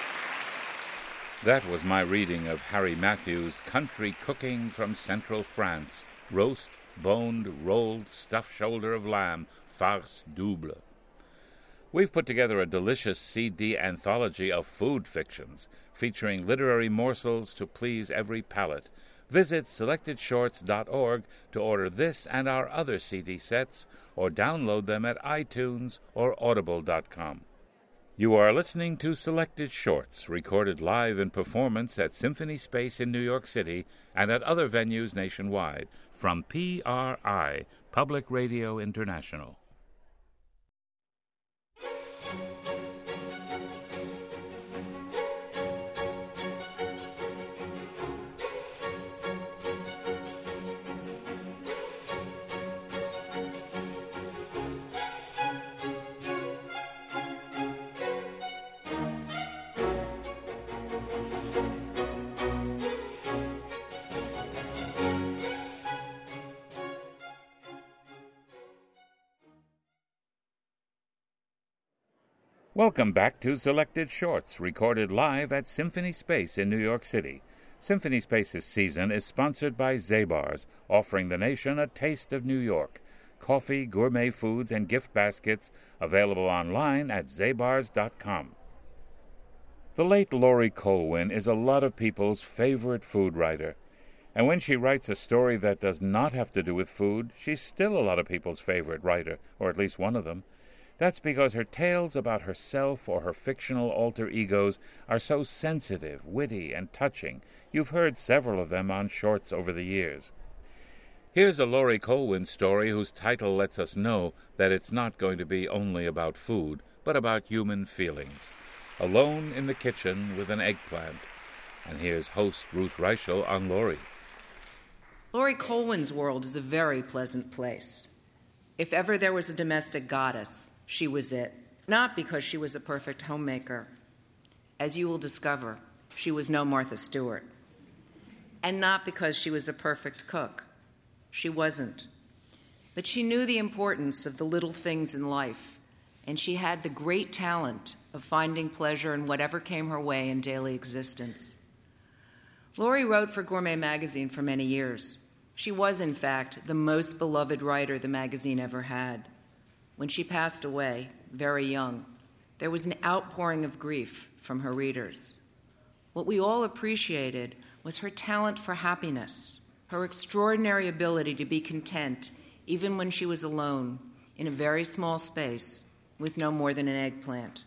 That was my reading of Harry Matthews' Country Cooking from Central France, roast, boned, rolled, stuffed shoulder of lamb, farce double. We've put together a delicious C D anthology of food fictions, featuring literary morsels to please every palate. Visit selected shorts dot org to order this and our other C D sets, or download them at iTunes or audible dot com. You are listening to Selected Shorts, recorded live in performance at Symphony Space in New York City and at other venues nationwide, from P R I, Public Radio International. Welcome back to Selected Shorts, recorded live at Symphony Space in New York City. Symphony Space's season is sponsored by Zabar's, offering the nation a taste of New York. Coffee, gourmet foods, and gift baskets available online at zabars dot com. The late Laurie Colwin is a lot of people's favorite food writer. And when she writes a story that does not have to do with food, she's still a lot of people's favorite writer, or at least one of them. That's because her tales about herself or her fictional alter egos are so sensitive, witty, and touching. You've heard several of them on shorts over the years. Here's a Laurie Colwin story whose title lets us know that it's not going to be only about food, but about human feelings. Alone in the Kitchen with an Eggplant. And here's host Ruth Reichel on Laurie. Laurie Colwin's world is a very pleasant place. If ever there was a domestic goddess, she was it, not because she was a perfect homemaker. As you will discover, she was no Martha Stewart. And not because she was a perfect cook. She wasn't. But she knew the importance of the little things in life, and she had the great talent of finding pleasure in whatever came her way in daily existence. Laurie wrote for Gourmet magazine for many years. She was, in fact, the most beloved writer the magazine ever had. When she passed away, very young, there was an outpouring of grief from her readers. What we all appreciated was her talent for happiness, her extraordinary ability to be content even when she was alone in a very small space with no more than an eggplant.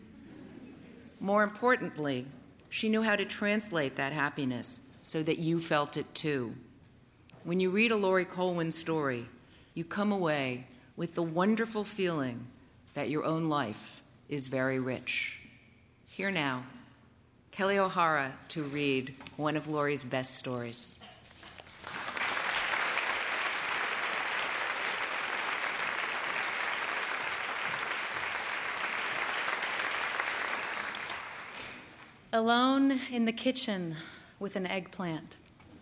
More importantly, she knew how to translate that happiness so that you felt it too. When you read a Laurie Colwin story, you come away with the wonderful feeling that your own life is very rich. Here now, Kelly O'Hara to read one of Laurie's best stories. Alone in the Kitchen with an Eggplant.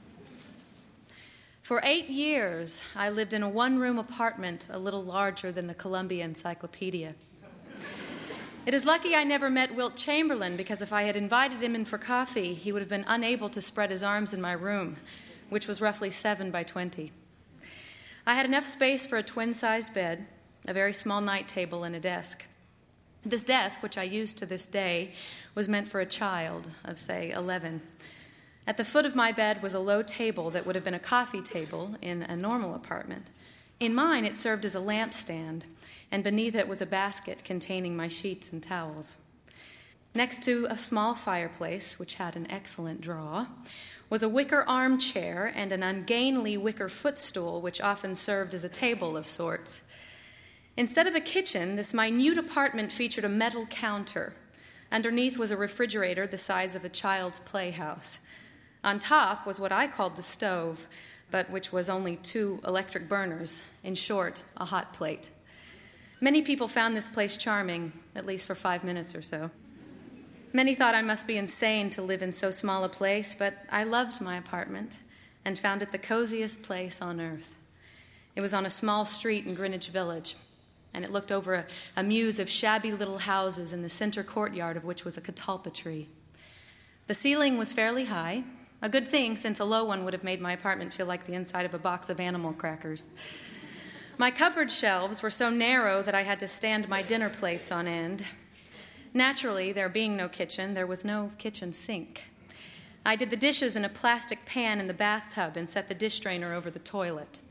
For eight years, I lived in a one-room apartment a little larger than the Columbia Encyclopedia. It is lucky I never met Wilt Chamberlain, because if I had invited him in for coffee, he would have been unable to spread his arms in my room, which was roughly seven by twenty. I had enough space for a twin-sized bed, a very small night table, and a desk. This desk, which I use to this day, was meant for a child of, say, eleven. At the foot of my bed was a low table that would have been a coffee table in a normal apartment. In mine, it served as a lampstand, and beneath it was a basket containing my sheets and towels. Next to a small fireplace, which had an excellent draw, was a wicker armchair and an ungainly wicker footstool, which often served as a table of sorts. Instead of a kitchen, this minute apartment featured a metal counter. Underneath was a refrigerator the size of a child's playhouse. On top was what I called the stove, but which was only two electric burners, in short, a hot plate. Many people found this place charming, at least for five minutes or so. Many thought I must be insane to live in so small a place, but I loved my apartment and found it the coziest place on earth. It was on a small street in Greenwich Village, and it looked over a, a mews of shabby little houses in the center courtyard of which was a catalpa tree. The ceiling was fairly high, a good thing since a low one would have made my apartment feel like the inside of a box of animal crackers. My cupboard shelves were so narrow that I had to stand my dinner plates on end. Naturally, there being no kitchen, there was no kitchen sink. I did the dishes in a plastic pan in the bathtub and set the dish strainer over the toilet.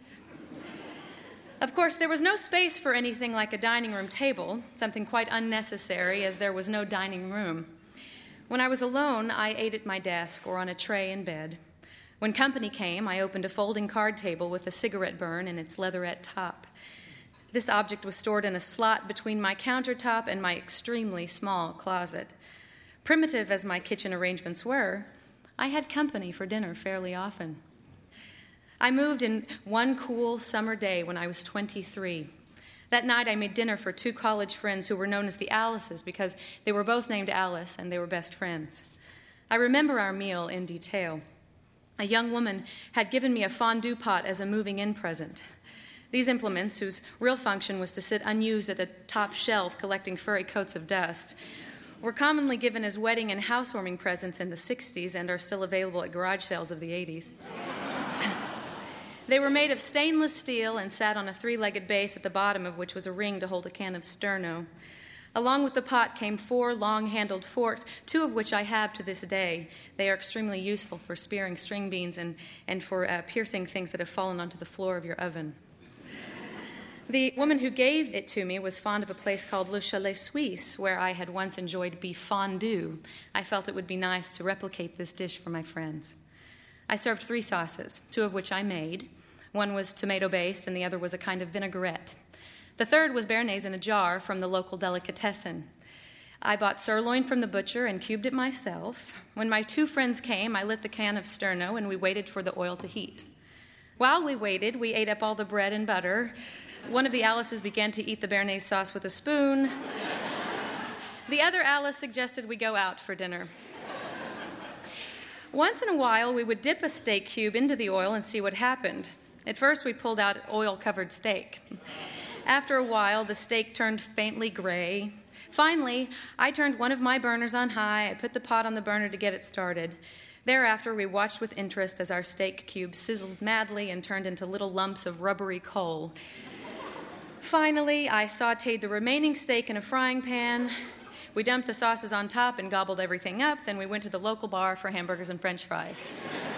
Of course, there was no space for anything like a dining room table, something quite unnecessary as there was no dining room. When I was alone, I ate at my desk or on a tray in bed. When company came, I opened a folding card table with a cigarette burn in its leatherette top. This object was stored in a slot between my countertop and my extremely small closet. Primitive as my kitchen arrangements were, I had company for dinner fairly often. I moved in one cool summer day when I was twenty-three. That night I made dinner for two college friends who were known as the Alices because they were both named Alice and they were best friends. I remember our meal in detail. A young woman had given me a fondue pot as a moving-in present. These implements, whose real function was to sit unused at a top shelf collecting furry coats of dust, were commonly given as wedding and housewarming presents in the sixties and are still available at garage sales of the eighties. They were made of stainless steel and sat on a three-legged base at the bottom of which was a ring to hold a can of Sterno. Along with the pot came four long-handled forks, two of which I have to this day. They are extremely useful for spearing string beans and, and for uh, piercing things that have fallen onto the floor of your oven. The woman who gave it to me was fond of a place called Le Chalet Suisse, where I had once enjoyed beef fondue. I felt it would be nice to replicate this dish for my friends. I served three sauces, two of which I made. One was tomato-based, and the other was a kind of vinaigrette. The third was béarnaise in a jar from the local delicatessen. I bought sirloin from the butcher and cubed it myself. When my two friends came, I lit the can of Sterno, and we waited for the oil to heat. While we waited, we ate up all the bread and butter. One of the Alices began to eat the béarnaise sauce with a spoon. The other Alice suggested we go out for dinner. Once in a while, we would dip a steak cube into the oil and see what happened. At first, we pulled out oil-covered steak. After a while, the steak turned faintly gray. Finally, I turned one of my burners on high. I put the pot on the burner to get it started. Thereafter, we watched with interest as our steak cube sizzled madly and turned into little lumps of rubbery coal. Finally, I sautéed the remaining steak in a frying pan. We dumped the sauces on top and gobbled everything up. Then we went to the local bar for hamburgers and French fries.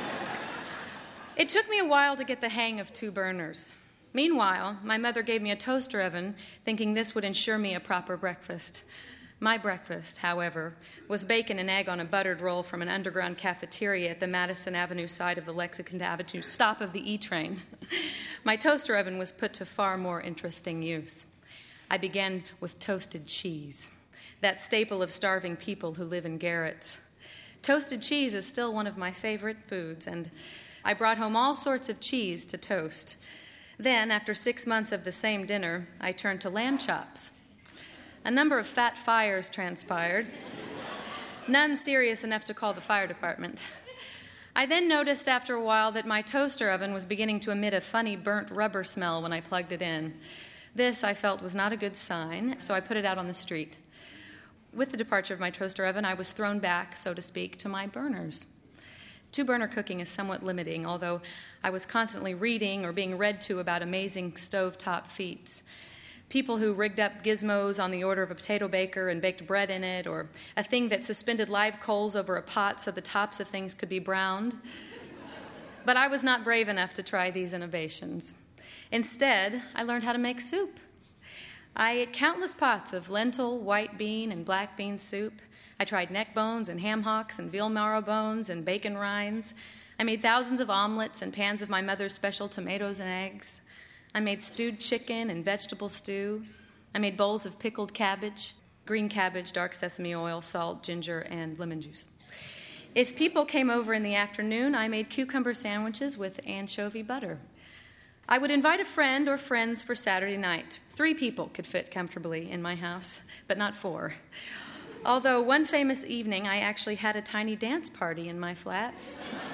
It took me a while to get the hang of two burners. Meanwhile, my mother gave me a toaster oven, thinking this would ensure me a proper breakfast. My breakfast, however, was bacon and egg on a buttered roll from an underground cafeteria at the Madison Avenue side of the Lexington Avenue stop of the E train. My toaster oven was put to far more interesting use. I began with toasted cheese, that staple of starving people who live in garrets. Toasted cheese is still one of my favorite foods, and I brought home all sorts of cheese to toast. Then, after six months of the same dinner, I turned to lamb chops. A number of fat fires transpired, none serious enough to call the fire department. I then noticed after a while that my toaster oven was beginning to emit a funny burnt rubber smell when I plugged it in. This, I felt, was not a good sign, so I put it out on the street. With the departure of my toaster oven, I was thrown back, so to speak, to my burners. Two-burner cooking is somewhat limiting, although I was constantly reading or being read to about amazing stovetop feats. People who rigged up gizmos on the order of a potato baker and baked bread in it, or a thing that suspended live coals over a pot so the tops of things could be browned. But I was not brave enough to try these innovations. Instead, I learned how to make soup. I ate countless pots of lentil, white bean, and black bean soup. I tried neck bones and ham hocks and veal marrow bones and bacon rinds. I made thousands of omelets and pans of my mother's special tomatoes and eggs. I made stewed chicken and vegetable stew. I made bowls of pickled cabbage, green cabbage, dark sesame oil, salt, ginger, and lemon juice. If people came over in the afternoon, I made cucumber sandwiches with anchovy butter. I would invite a friend or friends for Saturday night. Three people could fit comfortably in my house, but not four. Although one famous evening, I actually had a tiny dance party in my flat.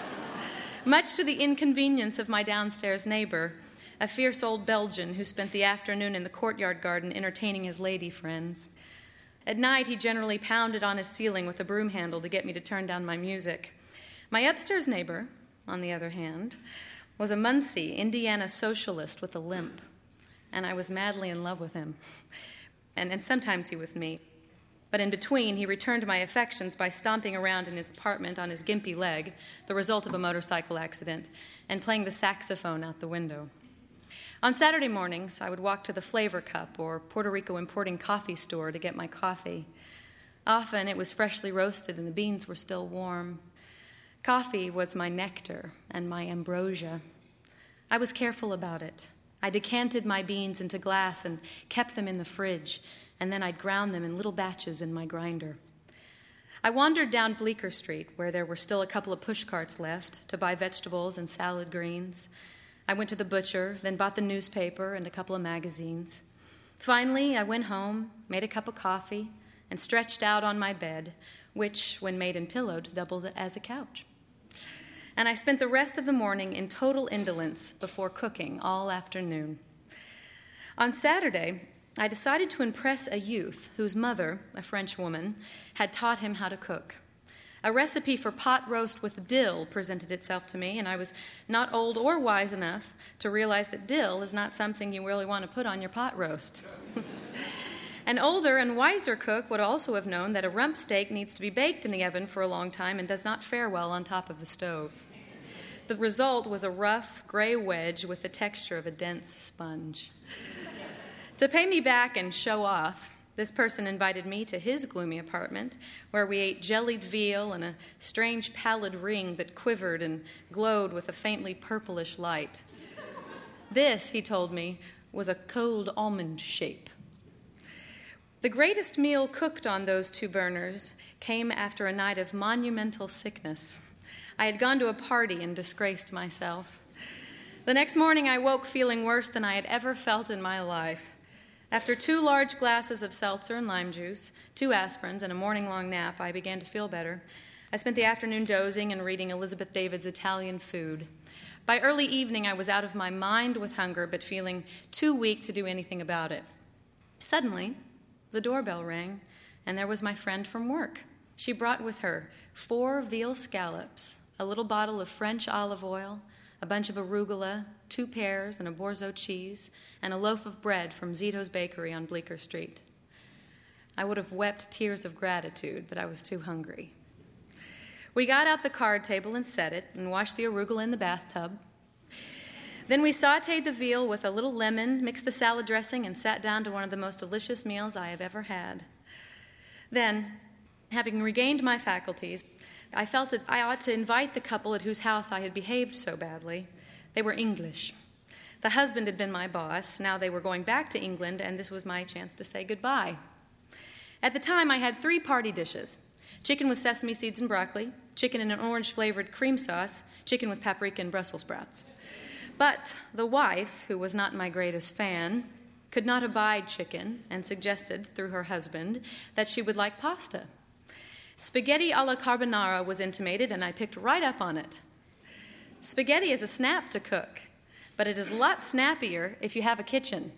Much to the inconvenience of my downstairs neighbor, a fierce old Belgian who spent the afternoon in the courtyard garden entertaining his lady friends. At night, he generally pounded on his ceiling with a broom handle to get me to turn down my music. My upstairs neighbor, on the other hand, was a Muncie, Indiana socialist with a limp, and I was madly in love with him, and, and sometimes he with me. But in between, he returned my affections by stomping around in his apartment on his gimpy leg, the result of a motorcycle accident, and playing the saxophone out the window. On Saturday mornings, I would walk to the Flavor Cup or Puerto Rico importing coffee store to get my coffee. Often it was freshly roasted and the beans were still warm. Coffee was my nectar and my ambrosia. I was careful about it. I decanted my beans into glass and kept them in the fridge, and then I'd ground them in little batches in my grinder. I wandered down Bleecker Street, where there were still a couple of pushcarts left, to buy vegetables and salad greens. I went to the butcher, then bought the newspaper and a couple of magazines. Finally, I went home, made a cup of coffee, and stretched out on my bed, which, when made and pillowed, doubled as a couch. And I spent the rest of the morning in total indolence before cooking all afternoon. On Saturday, I decided to impress a youth whose mother, a French woman, had taught him how to cook. A recipe for pot roast with dill presented itself to me, and I was not old or wise enough to realize that dill is not something you really want to put on your pot roast. An older and wiser cook would also have known that a rump steak needs to be baked in the oven for a long time and does not fare well on top of the stove. The result was a rough, gray wedge with the texture of a dense sponge. To pay me back and show off, this person invited me to his gloomy apartment, where we ate jellied veal and a strange pallid ring that quivered and glowed with a faintly purplish light. This, he told me, was a cold almond shape. The greatest meal cooked on those two burners came after a night of monumental sickness. I had gone to a party and disgraced myself. The next morning, I woke feeling worse than I had ever felt in my life. After two large glasses of seltzer and lime juice, two aspirins, and a morning-long nap, I began to feel better. I spent the afternoon dozing and reading Elizabeth David's Italian Food. By early evening, I was out of my mind with hunger, but feeling too weak to do anything about it. Suddenly, the doorbell rang, and there was my friend from work. She brought with her four veal scallops, a little bottle of French olive oil, a bunch of arugula, two pears, and a Bordeaux cheese, and a loaf of bread from Zito's Bakery on Bleecker Street. I would have wept tears of gratitude, but I was too hungry. We got out the card table and set it, and washed the arugula in the bathtub. Then we sautéed the veal with a little lemon, mixed the salad dressing, and sat down to one of the most delicious meals I have ever had. Then, having regained my faculties, I felt that I ought to invite the couple at whose house I had behaved so badly. They were English. The husband had been my boss. Now they were going back to England, and this was my chance to say goodbye. At the time, I had three party dishes: chicken with sesame seeds and broccoli, chicken in an orange-flavored cream sauce, chicken with paprika and Brussels sprouts. But the wife, who was not my greatest fan, could not abide chicken and suggested, through her husband, that she would like pasta. Spaghetti alla carbonara was intimated, and I picked right up on it. Spaghetti is a snap to cook, but it is a lot snappier if you have a kitchen.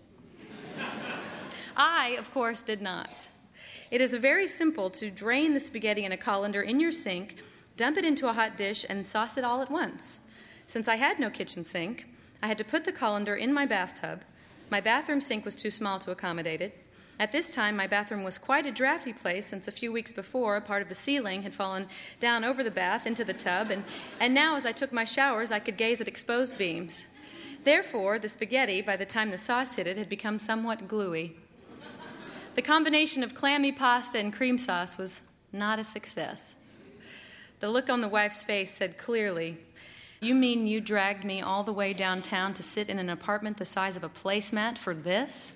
I, of course, did not. It is very simple to drain the spaghetti in a colander in your sink, dump it into a hot dish, and sauce it all at once. Since I had no kitchen sink, I had to put the colander in my bathtub. My bathroom sink was too small to accommodate it. At this time, my bathroom was quite a drafty place, since a few weeks before, a part of the ceiling had fallen down over the bath into the tub, and, and now as I took my showers, I could gaze at exposed beams. Therefore, the spaghetti, by the time the sauce hit it, had become somewhat gluey. The combination of clammy pasta and cream sauce was not a success. The look on the wife's face said clearly, You mean you dragged me all the way downtown to sit in an apartment the size of a placemat for this?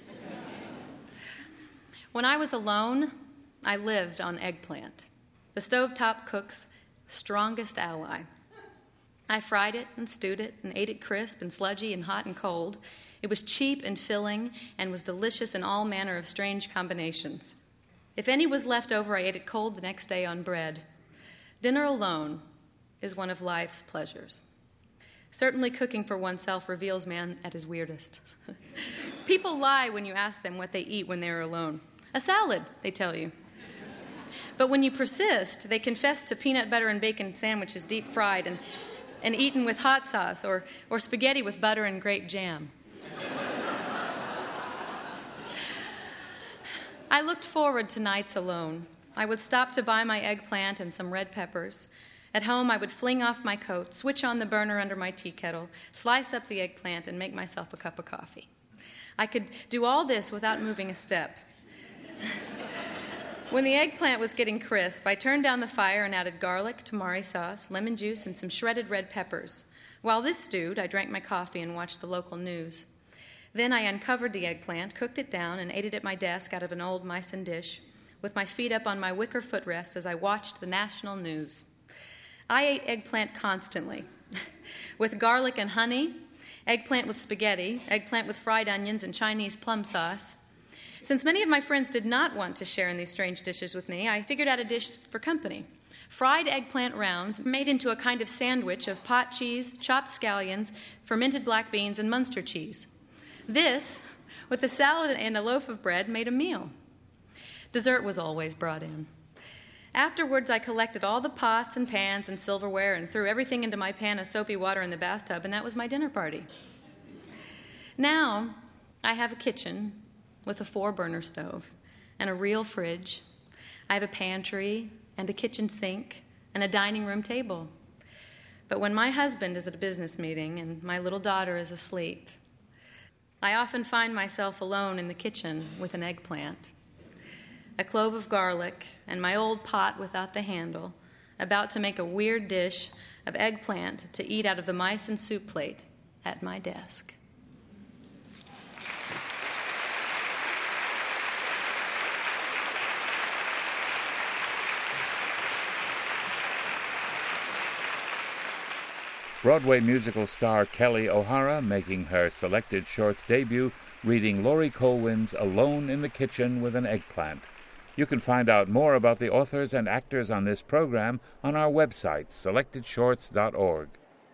When I was alone, I lived on eggplant, the stovetop cook's strongest ally. I fried it and stewed it and ate it crisp and sludgy and hot and cold. It was cheap and filling and was delicious in all manner of strange combinations. If any was left over, I ate it cold the next day on bread. Dinner alone is one of life's pleasures. Certainly cooking for oneself reveals man at his weirdest. People lie when you ask them what they eat when they're alone. A salad, they tell you. But when you persist, they confess to peanut butter and bacon sandwiches deep fried and, and eaten with hot sauce or, or spaghetti with butter and grape jam. I looked forward to nights alone. I would stop to buy my eggplant and some red peppers. At home, I would fling off my coat, switch on the burner under my tea kettle, slice up the eggplant, and make myself a cup of coffee. I could do all this without moving a step. When the eggplant was getting crisp, I turned down the fire and added garlic, tamari sauce, lemon juice, and some shredded red peppers. While this stewed, I drank my coffee and watched the local news. Then I uncovered the eggplant, cooked it down, and ate it at my desk out of an old Meissen dish, with my feet up on my wicker footrest as I watched the national news. I ate eggplant constantly, with garlic and honey, eggplant with spaghetti, eggplant with fried onions and Chinese plum sauce. Since many of my friends did not want to share in these strange dishes with me, I figured out a dish for company. Fried eggplant rounds made into a kind of sandwich of pot cheese, chopped scallions, fermented black beans, and Munster cheese. This, with a salad and a loaf of bread, made a meal. Dessert was always brought in. Afterwards, I collected all the pots and pans and silverware and threw everything into my pan of soapy water in the bathtub, and that was my dinner party. Now, I have a kitchen with a four-burner stove and a real fridge. I have a pantry and a kitchen sink and a dining room table. But when my husband is at a business meeting and my little daughter is asleep, I often find myself alone in the kitchen with an eggplant, a clove of garlic, and my old pot without the handle, about to make a weird dish of eggplant to eat out of the Meissen soup plate at my desk. Broadway musical star Kelly O'Hara making her Selected Shorts debut, reading Laurie Colwin's Alone in the Kitchen with an Eggplant. You can find out more about the authors and actors on this program on our website, selected shorts dot org.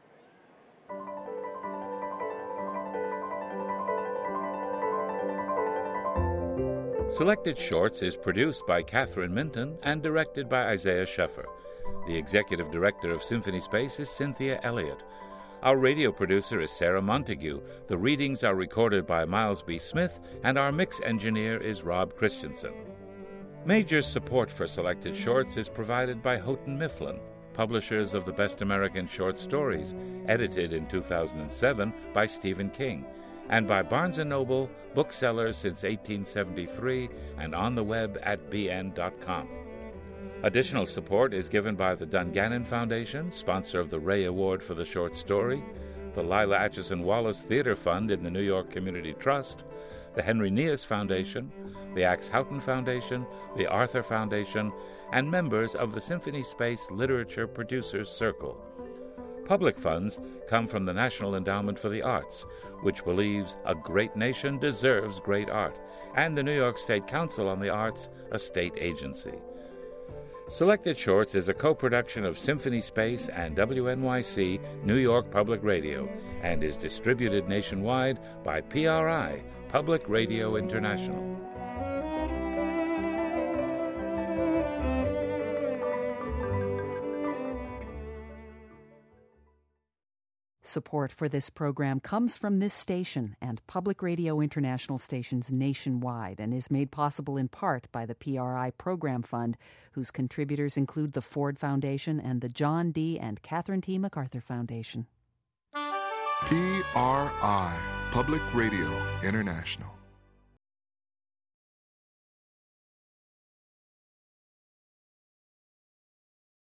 Selected Shorts is produced by Catherine Minton and directed by Isaiah Scheffer. The executive director of Symphony Space is Cynthia Elliott. Our radio producer is Sarah Montague. The readings are recorded by Miles B. Smith, and our mix engineer is Rob Christensen. Major support for Selected Shorts is provided by Houghton Mifflin, publishers of the Best American Short Stories, edited in two thousand seven by Stephen King, and by Barnes and Noble, booksellers since eighteen seventy-three, and on the web at b n dot com. Additional support is given by the Dungannon Foundation, sponsor of the Ray Award for the short story, the Lila Atchison Wallace Theater Fund in the New York Community Trust, the Henry Nias Foundation, the Axe Houghton Foundation, the Arthur Foundation, and members of the Symphony Space Literature Producers Circle. Public funds come from the National Endowment for the Arts, which believes a great nation deserves great art, and the New York State Council on the Arts, a state agency. Selected Shorts is a co-production of Symphony Space and W N Y C New York Public Radio and is distributed nationwide by P R I, Public Radio International. Support for this program comes from this station and Public Radio International stations nationwide and is made possible in part by the P R I Program Fund, whose contributors include the Ford Foundation and the John D. and Catherine T. MacArthur Foundation. P R I, Public Radio International.